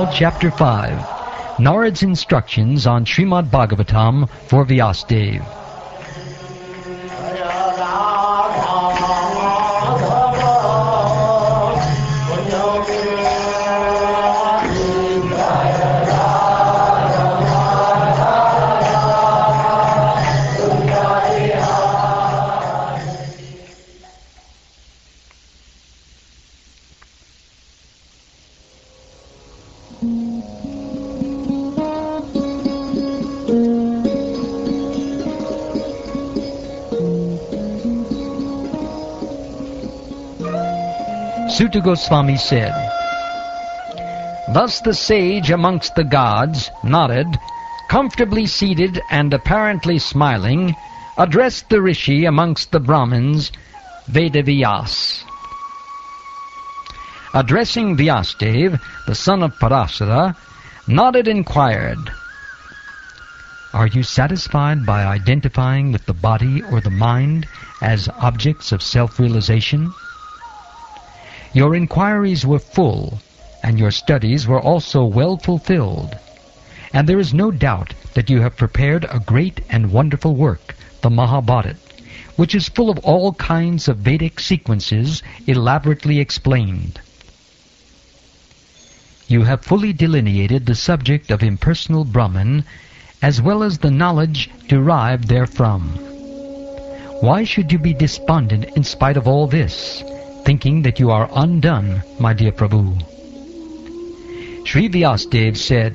Now, Chapter 5. Narad's Instructions on Srimad Bhagavatam for Vyasadeva. Suta Goswami said, "Thus the sage amongst the gods, Narad, comfortably seated and apparently smiling, addressed the rishi amongst the Brahmins, Vedavyas. Addressing Vyasadeva, the son of Parashara, Narad inquired, 'Are you satisfied by identifying with the body or the mind as objects of self-realization? Your inquiries were full, and your studies were also well fulfilled, and there is no doubt that you have prepared a great and wonderful work, the Mahabharata, which is full of all kinds of Vedic sequences elaborately explained. You have fully delineated the subject of impersonal Brahman, as well as the knowledge derived therefrom. Why should you be despondent in spite of all this, thinking that you are undone, my dear Prabhu?' Sri Vyasadeva said,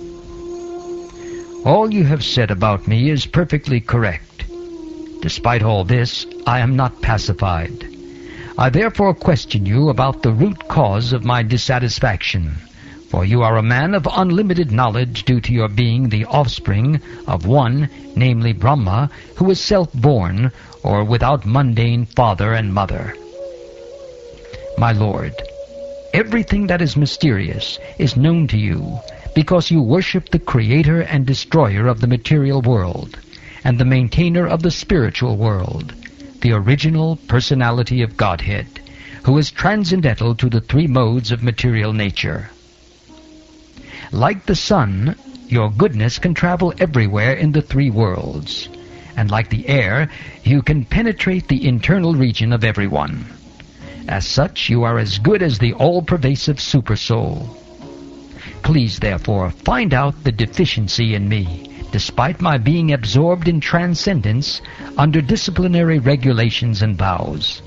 'All you have said about me is perfectly correct. Despite all this, I am not pacified. I therefore question you about the root cause of my dissatisfaction, for you are a man of unlimited knowledge due to your being the offspring of one, namely Brahma, who is self-born, or without mundane father and mother. My Lord, everything that is mysterious is known to you because you worship the creator and destroyer of the material world and the maintainer of the spiritual world, the original personality of Godhead, who is transcendental to the three modes of material nature. Like the sun, your goodness can travel everywhere in the three worlds, and like the air, you can penetrate the internal region of everyone. As such, you are as good as the all-pervasive Supersoul. Please, therefore, find out the deficiency in me, despite my being absorbed in transcendence under disciplinary regulations and vows.'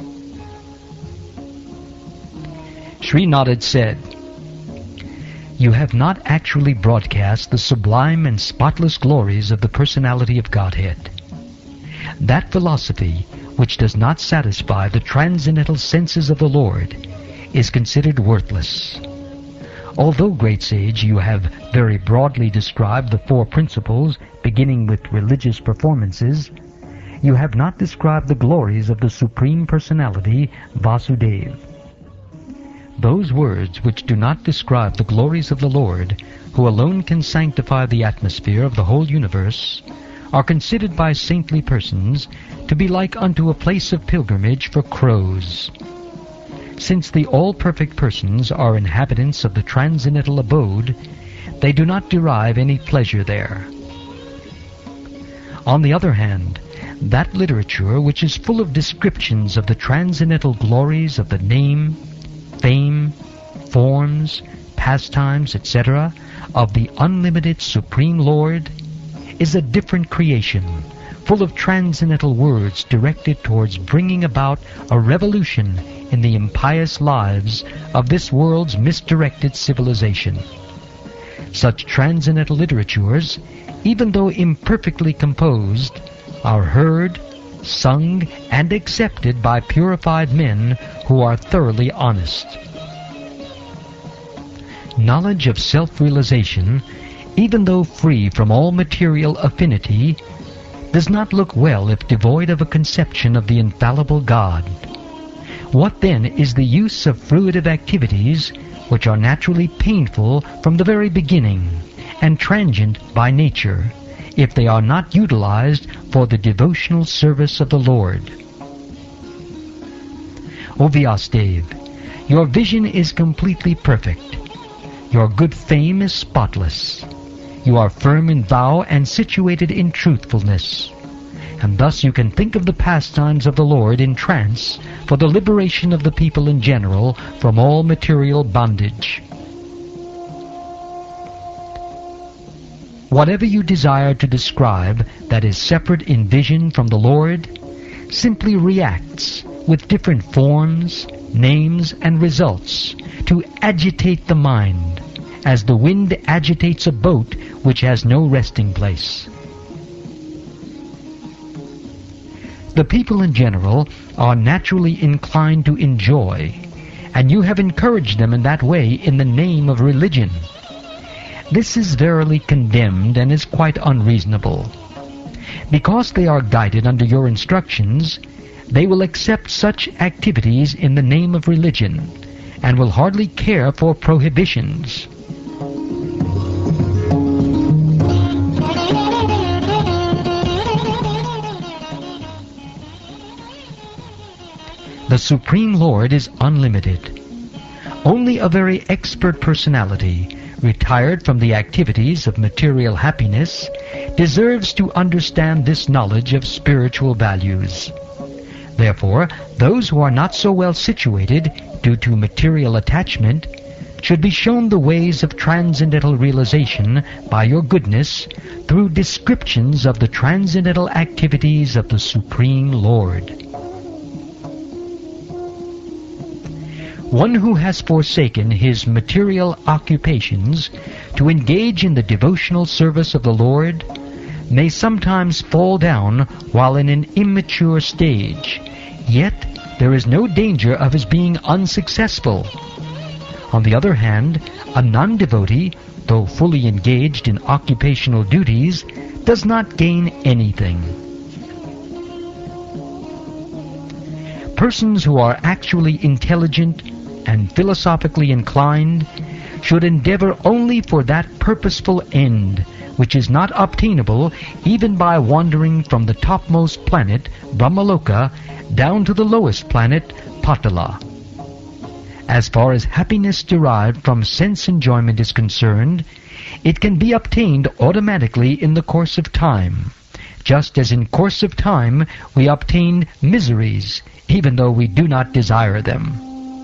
Sri Narad said, 'You have not actually broadcast the sublime and spotless glories of the personality of Godhead. That philosophy which does not satisfy the transcendental senses of the Lord is considered worthless. Although, great sage, you have very broadly described the four principles, beginning with religious performances, you have not described the glories of the Supreme Personality, Vasudeva. Those words which do not describe the glories of the Lord, who alone can sanctify the atmosphere of the whole universe, are considered by saintly persons to be like unto a place of pilgrimage for crows. Since the all-perfect persons are inhabitants of the transcendental abode, they do not derive any pleasure there. On the other hand, that literature which is full of descriptions of the transcendental glories of the name, fame, forms, pastimes, etc., of the unlimited Supreme Lord, is a different creation, full of transcendental words directed towards bringing about a revolution in the impious lives of this world's misdirected civilization. Such transcendental literatures, even though imperfectly composed, are heard, sung, and accepted by purified men who are thoroughly honest. Knowledge of self-realization, even though free from all material affinity, does not look well if devoid of a conception of the infallible God. What then is the use of fruitive activities which are naturally painful from the very beginning and transient by nature, if they are not utilized for the devotional service of the Lord? O Vyasadeva, your vision is completely perfect. Your good fame is spotless. You are firm in vow and situated in truthfulness. And thus you can think of the pastimes of the Lord in trance for the liberation of the people in general from all material bondage. Whatever you desire to describe that is separate in vision from the Lord simply reacts with different forms, names, and results to agitate the mind, as the wind agitates a boat which has no resting place. The people in general are naturally inclined to enjoy, and you have encouraged them in that way in the name of religion. This is verily condemned and is quite unreasonable. Because they are guided under your instructions, they will accept such activities in the name of religion, and will hardly care for prohibitions. The Supreme Lord is unlimited. Only a very expert personality, retired from the activities of material happiness, deserves to understand this knowledge of spiritual values. Therefore, those who are not so well situated due to material attachment should be shown the ways of transcendental realization by your goodness through descriptions of the transcendental activities of the Supreme Lord. One who has forsaken his material occupations to engage in the devotional service of the Lord may sometimes fall down while in an immature stage, yet there is no danger of his being unsuccessful. On the other hand, a non-devotee, though fully engaged in occupational duties, does not gain anything. Persons who are actually intelligent and philosophically inclined should endeavor only for that purposeful end, which is not obtainable even by wandering from the topmost planet, Brahmaloka, down to the lowest planet, Patala. As far as happiness derived from sense enjoyment is concerned, it can be obtained automatically in the course of time, just as in course of time we obtain miseries, even though we do not desire them.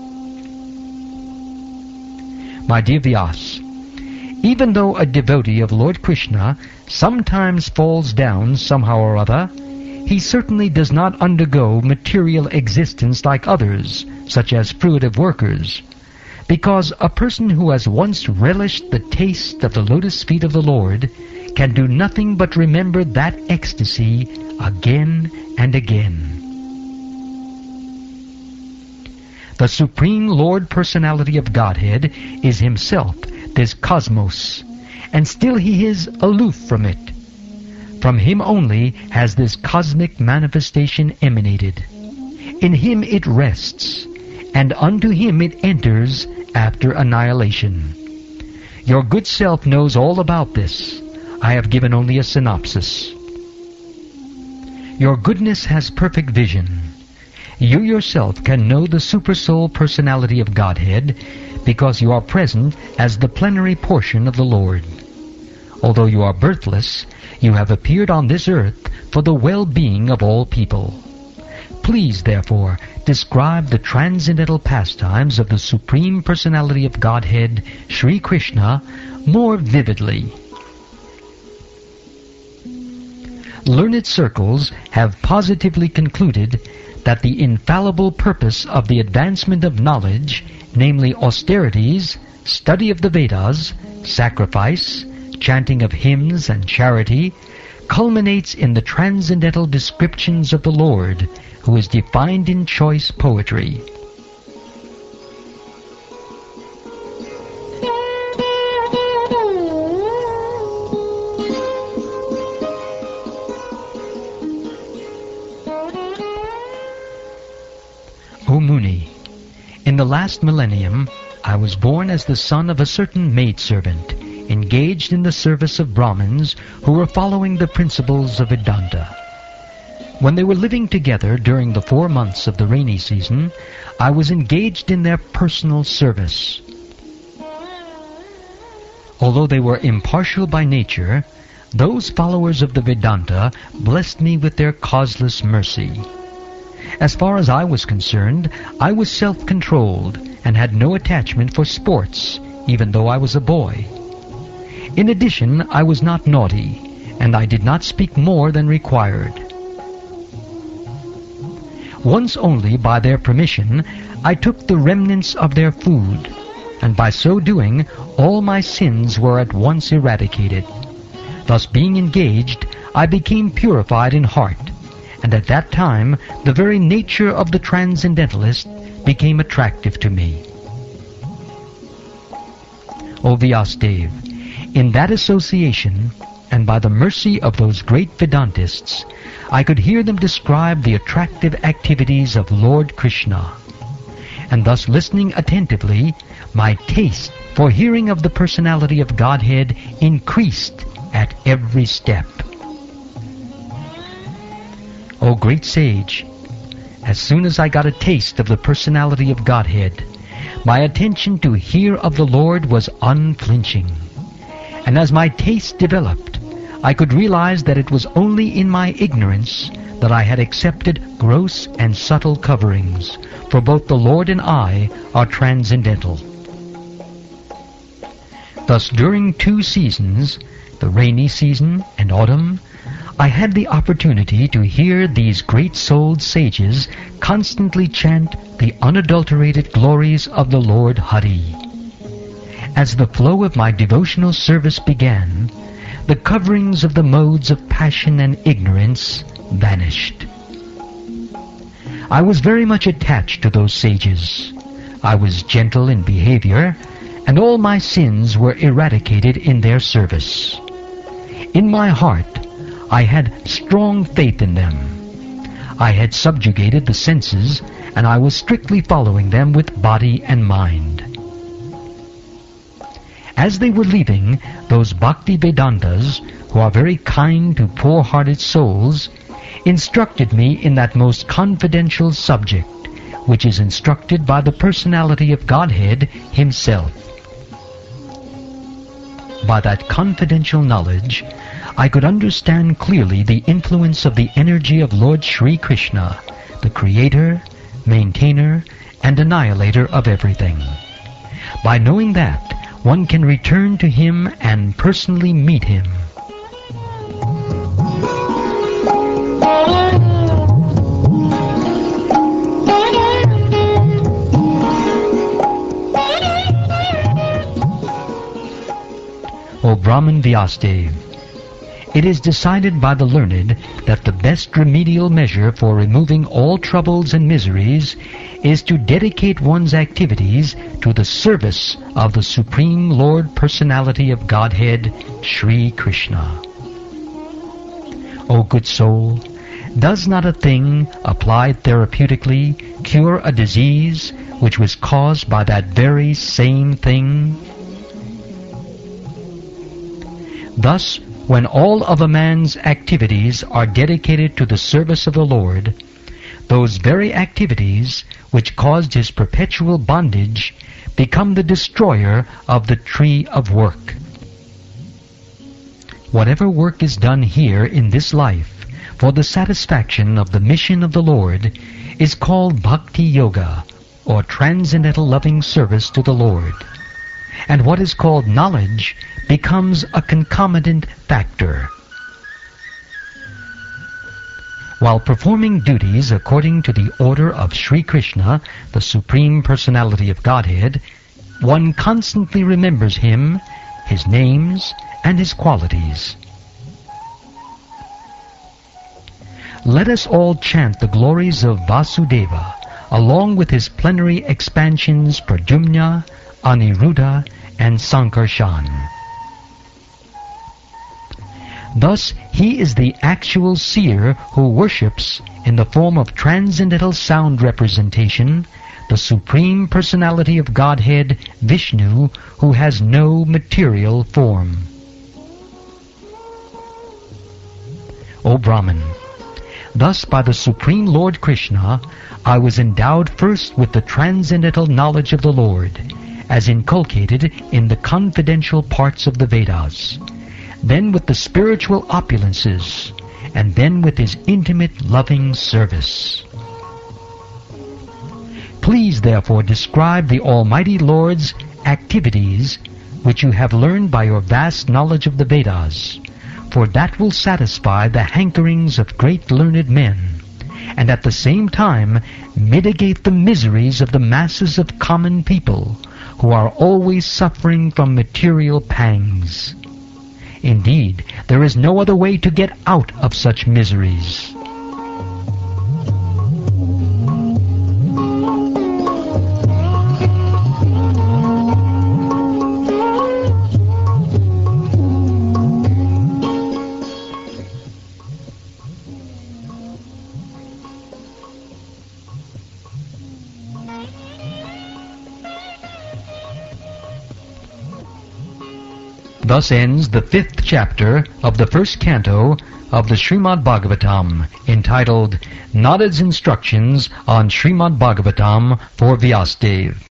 My dear Vyas, even though a devotee of Lord Krishna sometimes falls down somehow or other, he certainly does not undergo material existence like others, such as fruitive workers, because a person who has once relished the taste of the lotus feet of the Lord can do nothing but remember that ecstasy again and again. The Supreme Lord Personality of Godhead is Himself, this cosmos, and still He is aloof from it. From Him only has this cosmic manifestation emanated. In Him it rests, and unto Him it enters after annihilation. Your good self knows all about this. I have given only a synopsis. Your goodness has perfect vision. You yourself can know the Supersoul Personality of Godhead because you are present as the plenary portion of the Lord. Although you are birthless, you have appeared on this earth for the well-being of all people. Please, therefore, describe the transcendental pastimes of the Supreme Personality of Godhead, Sri Krishna, more vividly. Learned circles have positively concluded that the infallible purpose of the advancement of knowledge, namely austerities, study of the Vedas, sacrifice, chanting of hymns and charity, culminates in the transcendental descriptions of the Lord, who is defined in choice poetry. O Muni, in the last millennium, I was born as the son of a certain maidservant, engaged in the service of Brahmins who were following the principles of Vedanta. When they were living together during the 4 months of the rainy season, I was engaged in their personal service. Although they were impartial by nature, those followers of the Vedanta blessed me with their causeless mercy. As far as I was concerned, I was self-controlled and had no attachment for sports, even though I was a boy. In addition, I was not naughty, and I did not speak more than required. Once only, by their permission, I took the remnants of their food, and by so doing, all my sins were at once eradicated. Thus being engaged, I became purified in heart, and at that time the very nature of the transcendentalist became attractive to me. O Vyasadeva, in that association, and by the mercy of those great Vedantists, I could hear them describe the attractive activities of Lord Krishna. And thus listening attentively, my taste for hearing of the personality of Godhead increased at every step. O great sage, as soon as I got a taste of the personality of Godhead, my attention to hear of the Lord was unflinching. And as my taste developed, I could realize that it was only in my ignorance that I had accepted gross and subtle coverings, for both the Lord and I are transcendental. Thus during 2 seasons, the rainy season and autumn, I had the opportunity to hear these great-souled sages constantly chant the unadulterated glories of the Lord Hari. As the flow of my devotional service began, the coverings of the modes of passion and ignorance vanished. I was very much attached to those sages. I was gentle in behavior, and all my sins were eradicated in their service. In my heart, I had strong faith in them. I had subjugated the senses, and I was strictly following them with body and mind. As they were leaving, those Bhakti Vedantas, who are very kind to poor-hearted souls, instructed me in that most confidential subject, which is instructed by the personality of Godhead Himself. By that confidential knowledge, I could understand clearly the influence of the energy of Lord Sri Krishna, the creator, maintainer, and annihilator of everything. By knowing that, one can return to Him and personally meet Him. O Brahman Vyasadeva, it is decided by the learned that the best remedial measure for removing all troubles and miseries is to dedicate one's activities to the service of the Supreme Lord Personality of Godhead, Sri Krishna. O good soul, does not a thing, applied therapeutically, cure a disease which was caused by that very same thing? Thus, when all of a man's activities are dedicated to the service of the Lord, those very activities which caused his perpetual bondage become the destroyer of the tree of work. Whatever work is done here in this life for the satisfaction of the mission of the Lord is called Bhakti Yoga, or transcendental loving service to the Lord. And what is called knowledge becomes a concomitant factor. While performing duties according to the order of Sri Krishna, the Supreme Personality of Godhead, one constantly remembers Him, His names, and His qualities. Let us all chant the glories of Vasudeva, along with his plenary expansions Pradyumna, Aniruddha, and Sankarshan. Thus, he is the actual seer who worships, in the form of transcendental sound representation, the Supreme Personality of Godhead, Vishnu, who has no material form. O Brahman, thus by the Supreme Lord Krishna, I was endowed first with the transcendental knowledge of the Lord, as inculcated in the confidential parts of the Vedas, then with the spiritual opulences, and then with his intimate loving service. Please therefore describe the Almighty Lord's activities which you have learned by your vast knowledge of the Vedas, for that will satisfy the hankerings of great learned men, and at the same time mitigate the miseries of the masses of common people who are always suffering from material pangs. Indeed, there is no other way to get out of such miseries. Thus ends the 5th chapter of the 1st canto of the Srimad Bhagavatam, entitled Narad's Instructions on Srimad Bhagavatam for Vyasadeva.